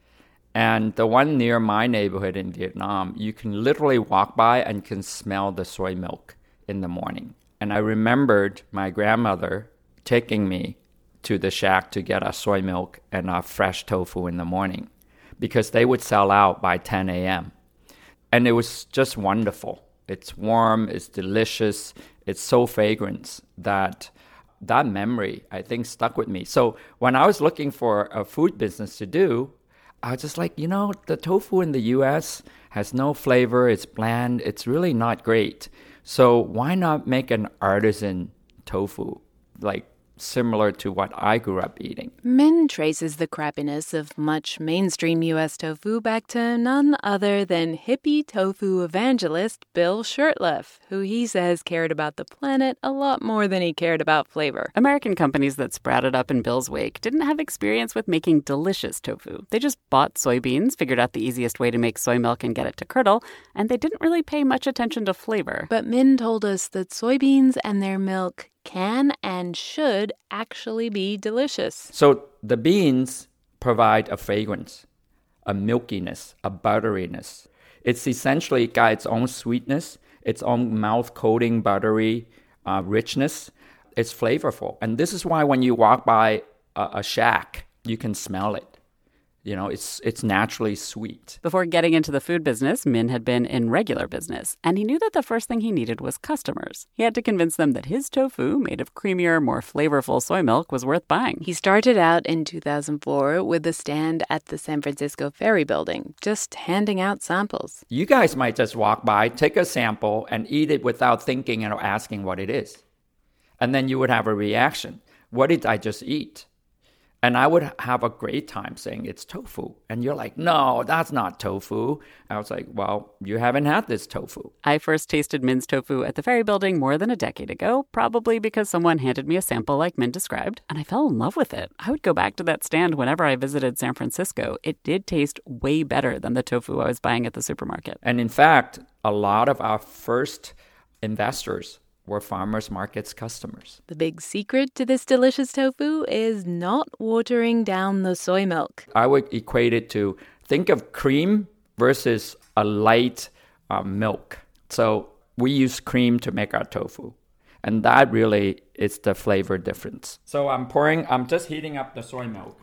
And the one near my neighborhood in Vietnam, you can literally walk by and can smell the soy milk in the morning. And I remembered my grandmother taking me to the shack to get our soy milk and our fresh tofu in the morning because they would sell out by ten a.m. And it was just wonderful. It's warm, it's delicious, it's so fragrant that that memory, I think, stuck with me. So when I was looking for a food business to do, I was just like, you know, the tofu in the U S has no flavor. It's bland. It's really not great. So why not make an artisan tofu, like similar to what I grew up eating? Min traces the crappiness of much mainstream U S tofu back to none other than hippie tofu evangelist Bill Shurtleff, who he says cared about the planet a lot more than he cared about flavor. American companies that sprouted up in Bill's wake didn't have experience with making delicious tofu. They just bought soybeans, figured out the easiest way to make soy milk and get it to curdle, and they didn't really pay much attention to flavor. But Min told us that soybeans and their milk can and should actually be delicious. So the beans provide a fragrance, a milkiness, a butteriness. It's essentially got its own sweetness, its own mouth-coating buttery uh, richness. It's flavorful. And this is why when you walk by a, a shack, you can smell it. You know, it's it's naturally sweet. Before getting into the food business, Min had been in regular business, and he knew that the first thing he needed was customers. He had to convince them that his tofu, made of creamier, more flavorful soy milk, was worth buying. He started out in two thousand four with a stand at the San Francisco Ferry Building, just handing out samples. You guys might just walk by, take a sample, and eat it without thinking or asking what it is. And then you would have a reaction. What did I just eat? And I would have a great time saying it's tofu. And you're like, no, that's not tofu. I was like, well, you haven't had this tofu. I first tasted Min's tofu at the Ferry Building more than a decade ago, probably because someone handed me a sample like Min described, and I fell in love with it. I would go back to that stand whenever I visited San Francisco. It did taste way better than the tofu I was buying at the supermarket. And in fact, a lot of our first investors were farmers markets customers. The big secret to this delicious tofu is not watering down the soy milk. I would equate it to, think of cream versus a light uh, milk. So we use cream to make our tofu. And that really is the flavor difference. So I'm pouring, I'm just heating up the soy milk.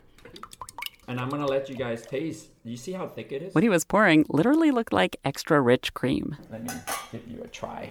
And I'm going to let you guys taste. Do you see how thick it is? What he was pouring literally looked like extra rich cream. Let me give you a try.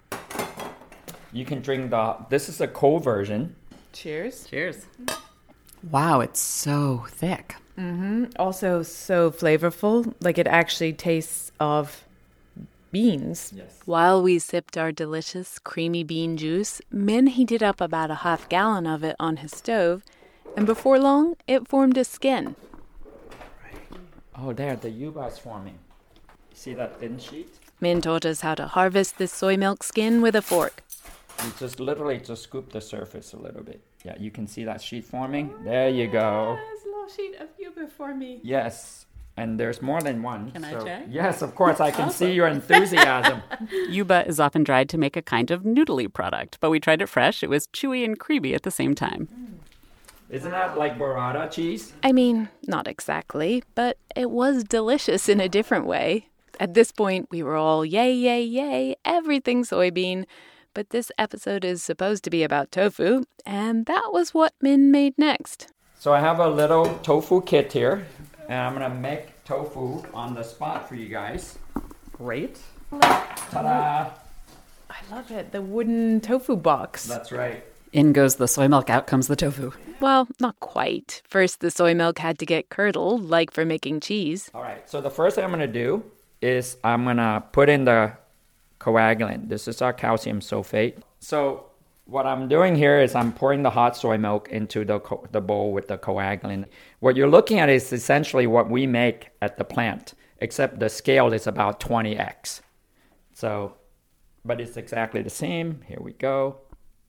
You can drink the, this is a cold version. Cheers. Cheers. Wow, it's so thick. Mm-hmm. Also so flavorful. Like it actually tastes of beans. Yes. While we sipped our delicious creamy bean juice, Min heated up about a half gallon of it on his stove, and before long, it formed a skin. Oh, there, the yuba is forming. See that thin sheet? Min taught us how to harvest this soy milk skin with a fork. You just literally just scoop the surface a little bit. Yeah, you can see that sheet forming. There you go. There's a little sheet of yuba for me. Yes, and there's more than one. Can so, I check? Yes, of course. I can Awesome. see your enthusiasm. Yuba is often dried to make a kind of noodly product, but we tried it fresh. It was chewy and creamy at the same time. Isn't that like burrata cheese? I mean, not exactly, but it was delicious in a different way. At this point, we were all yay, yay, yay, everything soybean. But this episode is supposed to be about tofu, and that was what Min made next. So I have a little tofu kit here, and I'm going to make tofu on the spot for you guys. Great. Ta-da! I love it, the wooden tofu box. That's right. In goes the soy milk, out comes the tofu. Well, not quite. First, the soy milk had to get curdled, like for making cheese. All right, so the first thing I'm going to do is I'm going to put in the coagulant. This is our calcium sulfate. So what I'm doing here is I'm pouring the hot soy milk into the co- the bowl with the coagulant. What you're looking at is essentially what we make at the plant, except the scale is about twenty x. So, but it's exactly the same. Here we go.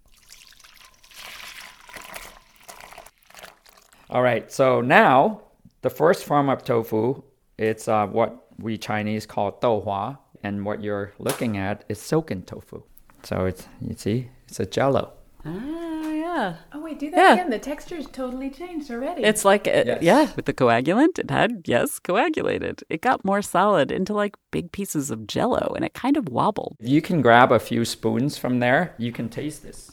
All right, so now the first form of tofu, it's uh, what we Chinese call douhua, and what you're looking at is silken tofu. So it's, you see, it's a jello. Ah, yeah. Oh, wait, do that Yeah. again. The texture's totally changed already. It's like, a, Yes. yeah, with the coagulant, it had, yes, coagulated. It got more solid into like big pieces of jello, and it kind of wobbled. If you can grab a few spoons from there, you can taste this.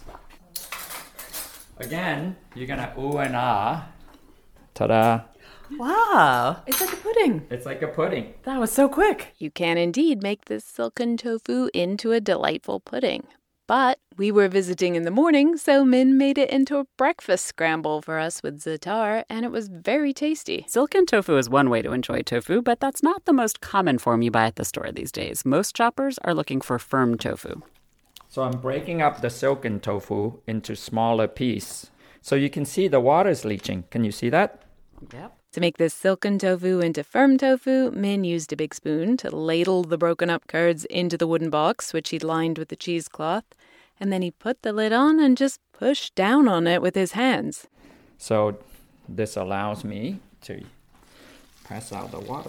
Again, you're gonna ooh and ah. Ta-da. Wow. It's like a pudding. It's like a pudding. That was so quick. You can indeed make this silken tofu into a delightful pudding. But we were visiting in the morning, so Min made it into a breakfast scramble for us with za'atar, and it was very tasty. Silken tofu is one way to enjoy tofu, but that's not the most common form you buy at the store these days. Most shoppers are looking for firm tofu. So I'm breaking up the silken tofu into smaller pieces. So you can see the water is leaching. Can you see that? Yep. To make this silken tofu into firm tofu, Min used a big spoon to ladle the broken up curds into the wooden box, which he'd lined with the cheesecloth, and then he put the lid on and just pushed down on it with his hands. So this allows me to press out the water.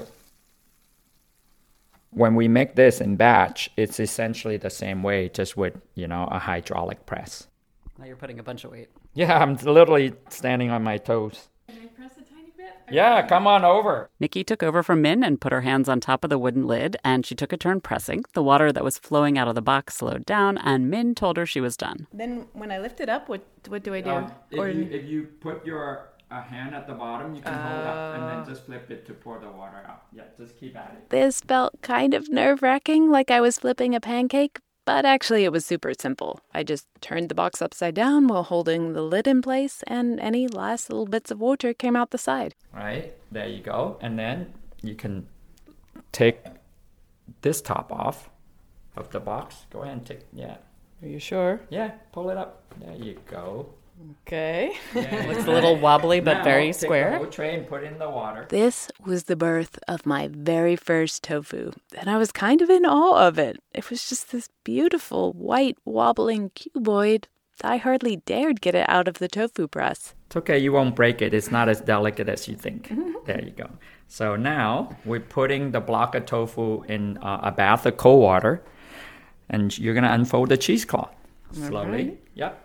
When we make this in batch, it's essentially the same way, just with, you know, a hydraulic press. Now you're putting a bunch of weight. Yeah, I'm literally standing on my toes. Can I press a tiny bit? Yeah, come on over. Nikki took over from Min and put her hands on top of the wooden lid, and she took a turn pressing. The water that was flowing out of the box slowed down, and Min told her she was done. Then when I lift it up, what what do I do? Um, if, Or- you, if you put your uh, hand at the bottom, you can hold up and then just flip it to pour the water out. Yeah, just keep at it. This felt kind of nerve-wracking, like I was flipping a pancake, but actually it was super simple. I just turned the box upside down while holding the lid in place, and any last little bits of water came out the side. Right, there you go. And then you can take this top off of the box. Go ahead and take, yeah. Are you sure? Yeah, pull it up. There you go. Okay. Yeah. Looks a little wobbly, but Now, very take square. the whole tray and put it in the water. This was the birth of my very first tofu, and I was kind of in awe of it. It was just this beautiful, white, wobbling cuboid. I hardly dared get it out of the tofu press. It's okay, you won't break it. It's not as delicate as you think. There you go. So now we're putting the block of tofu in uh, a bath of cold water, and you're going to unfold the cheesecloth slowly. Alright. Yep.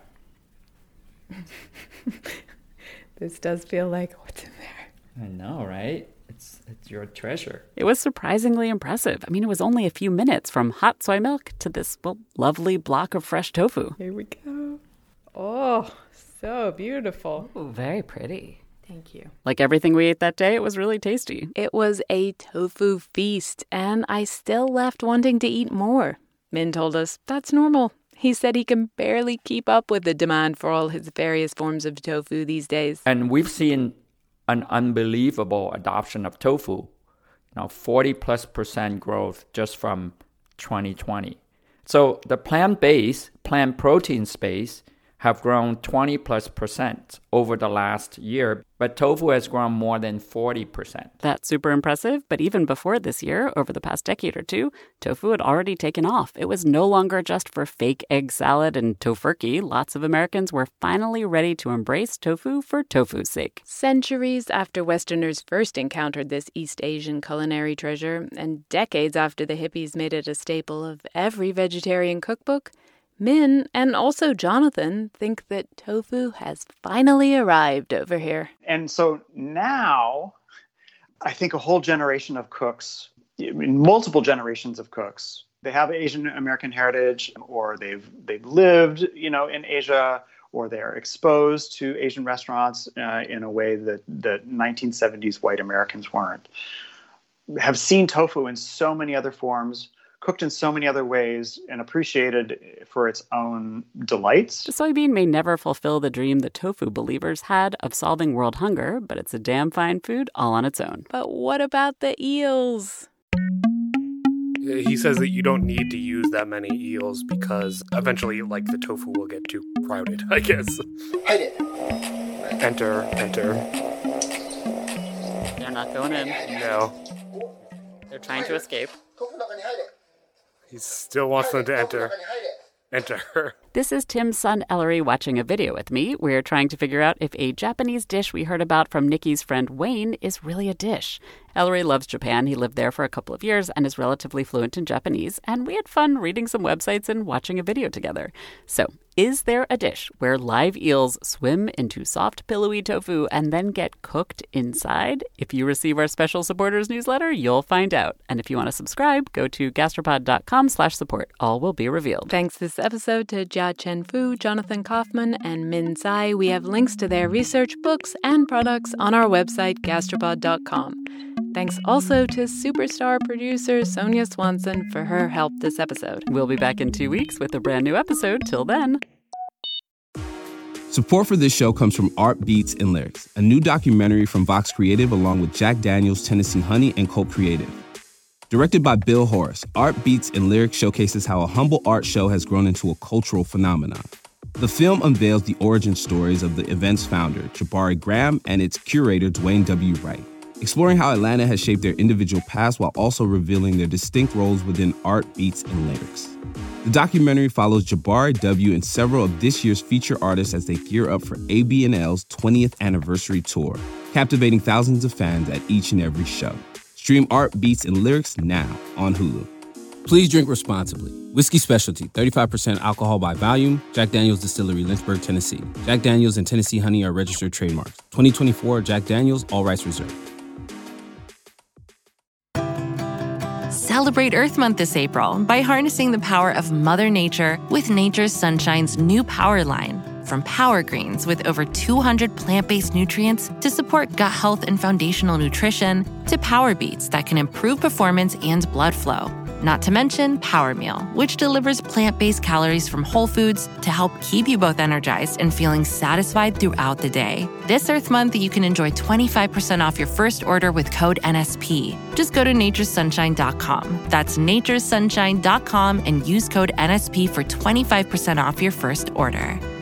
This does feel like what's in there. I know, right? It's it's your treasure. It was surprisingly impressive. I mean, it was only a few minutes from hot soy milk to this, well, lovely block of fresh tofu. Here we go. Oh, so beautiful. Ooh, very pretty. Thank you. Like everything we ate that day, it was really tasty. It was a tofu feast, and I still left wanting to eat more. Min told us that's normal. He said he can barely keep up with the demand for all his various forms of tofu these days. And we've seen an unbelievable adoption of tofu. You know, forty plus percent growth just from twenty twenty. So the plant-based, plant protein space have grown twenty plus percent over the last year, but tofu has grown more than forty percent. That's super impressive, but even before this year, over the past decade or two, tofu had already taken off. It was no longer just for fake egg salad and tofurkey. Lots of Americans were finally ready to embrace tofu for tofu's sake. Centuries after Westerners first encountered this East Asian culinary treasure, and decades after the hippies made it a staple of every vegetarian cookbook, Min and also Jonathan think that tofu has finally arrived over here. And so now I think a whole generation of cooks, I mean, multiple generations of cooks, they have Asian American heritage, or they've they've lived, you know, in Asia, or they're exposed to Asian restaurants uh, in a way that the nineteen seventies white Americans weren't, have seen tofu in so many other forms, cooked in so many other ways, and appreciated for its own delights. The soybean may never fulfill the dream the tofu believers had of solving world hunger, but it's a damn fine food all on its own. But what about the eels? He says that you don't need to use that many eels because eventually, like, the tofu will get too crowded, I guess. Hide it. Enter, enter. They're not going in. No. They're trying to escape. He still wants them to enter. Enter. This is Tim's son Ellery watching a video with me. We're trying to figure out if a Japanese dish we heard about from Nikki's friend Wayne is really a dish. Ellery loves Japan. He lived there for a couple of years and is relatively fluent in Japanese. And we had fun reading some websites and watching a video together. So, is there a dish where live eels swim into soft, pillowy tofu and then get cooked inside? If you receive our special supporters newsletter, you'll find out. And if you want to subscribe, go to gastropod.com slash support. All will be revealed. Thanks this episode to Jia Chen Fu, Jonathan Kaufman, and Min Tsai. We have links to their research, books, and products on our website, gastropod dot com. Thanks also to superstar producer Sonia Swanson for her help this episode. We'll be back in two weeks with a brand new episode. Till then. Support for this show comes from Art Beats and Lyrics, a new documentary from Vox Creative along with Jack Daniels, Tennessee Honey, and Colt Creative. Directed by Bill Horace, Art Beats and Lyrics showcases how a humble art show has grown into a cultural phenomenon. The film unveils the origin stories of the event's founder, Jabari Graham, and its curator, Dwayne W. Wright, exploring how Atlanta has shaped their individual paths while also revealing their distinct roles within art, beats, and lyrics. The documentary follows Jabari W. and several of this year's feature artists as they gear up for A B N L's twentieth anniversary tour, captivating thousands of fans at each and every show. Stream Art, Beats, and Lyrics now on Hulu. Please drink responsibly. Whiskey Specialty, thirty-five percent alcohol by volume. Jack Daniel's Distillery, Lynchburg, Tennessee. Jack Daniel's and Tennessee Honey are registered trademarks. twenty twenty-four Jack Daniel's, all rights reserved. Celebrate Earth Month this April by harnessing the power of Mother Nature with Nature's Sunshine's new Power line. From Power Greens with over two hundred plant-based nutrients to support gut health and foundational nutrition, to Power Beets that can improve performance and blood flow. Not to mention Power Meal, which delivers plant-based calories from whole foods to help keep you both energized and feeling satisfied throughout the day. This Earth Month, you can enjoy twenty-five percent off your first order with code N S P. Just go to natures sunshine dot com. That's natures sunshine dot com and use code N S P for twenty-five percent off your first order.